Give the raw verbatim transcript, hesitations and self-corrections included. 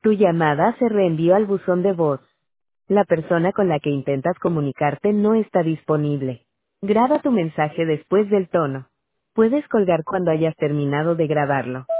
Tu llamada se reenvió al buzón de voz. La persona con la que intentas comunicarte no está disponible. Graba tu mensaje después del tono. Puedes colgar cuando hayas terminado de grabarlo.